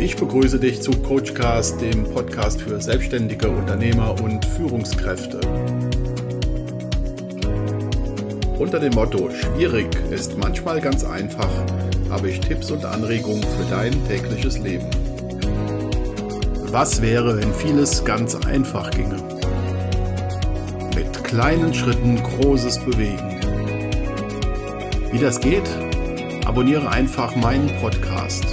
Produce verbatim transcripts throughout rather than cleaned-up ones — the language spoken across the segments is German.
Ich begrüße dich zu Coachcast, dem Podcast für selbstständige Unternehmer und Führungskräfte. Unter dem Motto „Schwierig ist manchmal ganz einfach" habe ich Tipps und Anregungen für dein tägliches Leben. Was wäre, wenn vieles ganz einfach ginge? Mit kleinen Schritten Großes bewegen. Wie das geht? Abonniere einfach meinen Podcast.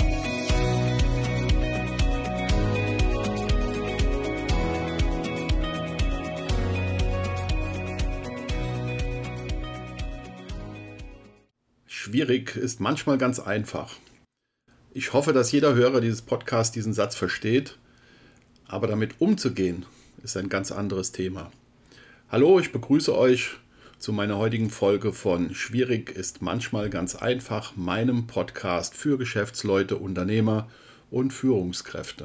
Schwierig ist manchmal ganz einfach. Ich hoffe, dass jeder Hörer dieses Podcasts diesen Satz versteht, aber damit umzugehen, ist ein ganz anderes Thema. Hallo, ich begrüße euch zu meiner heutigen Folge von Schwierig ist manchmal ganz einfach, meinem Podcast für Geschäftsleute, Unternehmer und Führungskräfte.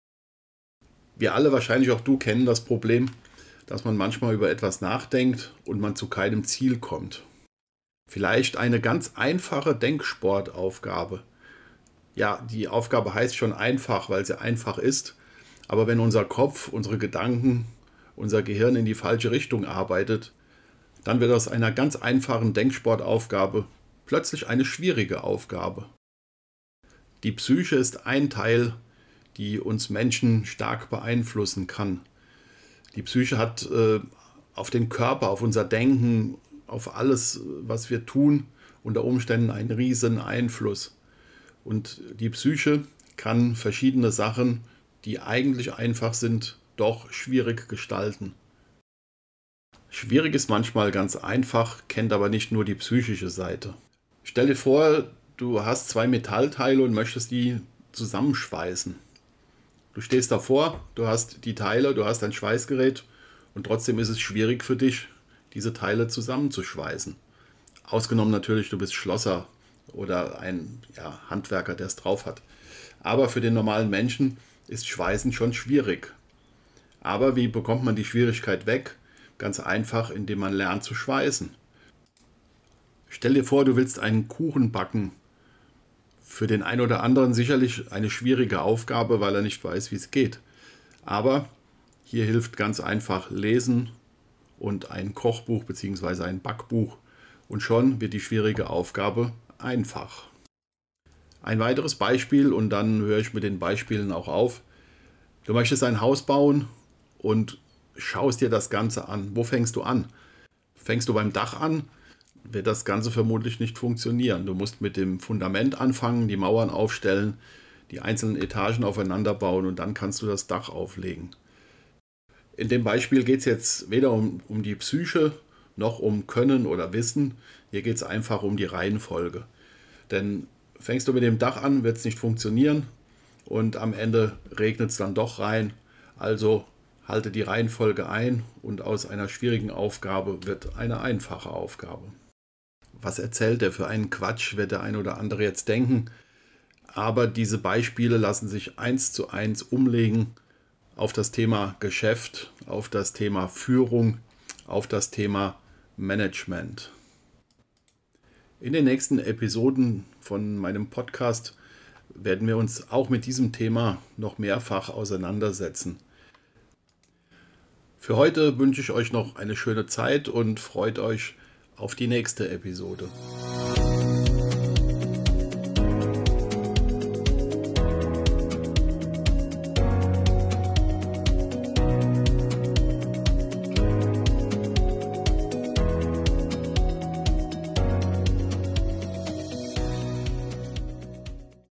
Wir alle, wahrscheinlich auch du, kennen das Problem, dass man manchmal über etwas nachdenkt und man zu keinem Ziel kommt. Vielleicht eine ganz einfache Denksportaufgabe. Ja, die Aufgabe heißt schon einfach, weil sie einfach ist. Aber wenn unser Kopf, unsere Gedanken, unser Gehirn in die falsche Richtung arbeitet, dann wird aus einer ganz einfachen Denksportaufgabe plötzlich eine schwierige Aufgabe. Die Psyche ist ein Teil, die uns Menschen stark beeinflussen kann. Die Psyche hat äh, auf den Körper, auf unser Denken, auf alles, was wir tun, unter Umständen einen riesen Einfluss. Und die Psyche kann verschiedene Sachen, die eigentlich einfach sind, doch schwierig gestalten. Schwierig ist manchmal ganz einfach, kennt aber nicht nur die psychische Seite. Stell dir vor, du hast zwei Metallteile und möchtest die zusammenschweißen. Du stehst davor, du hast die Teile, du hast ein Schweißgerät und trotzdem ist es schwierig für dich, diese Teile zusammenzuschweißen. Ausgenommen natürlich, du bist Schlosser oder ein ja, Handwerker, der es drauf hat. Aber für den normalen Menschen ist Schweißen schon schwierig. Aber wie bekommt man die Schwierigkeit weg? Ganz einfach, indem man lernt zu schweißen. Stell dir vor, du willst einen Kuchen backen. Für den einen oder anderen sicherlich eine schwierige Aufgabe, weil er nicht weiß, wie es geht. Aber hier hilft ganz einfach Lesen und ein Kochbuch bzw. ein Backbuch und schon wird die schwierige Aufgabe einfach. Ein weiteres Beispiel und dann höre ich mit den Beispielen auch auf. Du möchtest ein Haus bauen und schaust dir das Ganze an. Wo fängst du an? Fängst du beim Dach an, wird das Ganze vermutlich nicht funktionieren. Du musst mit dem Fundament anfangen, die Mauern aufstellen, die einzelnen Etagen aufeinander bauen und dann kannst du das Dach auflegen. In dem Beispiel geht es jetzt weder um, um die Psyche noch um Können oder Wissen. Hier geht es einfach um die Reihenfolge. Denn fängst du mit dem Dach an, wird es nicht funktionieren und am Ende regnet es dann doch rein. Also halte die Reihenfolge ein und aus einer schwierigen Aufgabe wird eine einfache Aufgabe. Was erzählt er für einen Quatsch, wird der ein oder andere jetzt denken. Aber diese Beispiele lassen sich eins zu eins umlegen auf das Thema Geschäft, auf das Thema Führung, auf das Thema Management. In den nächsten Episoden von meinem Podcast werden wir uns auch mit diesem Thema noch mehrfach auseinandersetzen. Für heute wünsche ich euch noch eine schöne Zeit und freut euch auf die nächste Episode.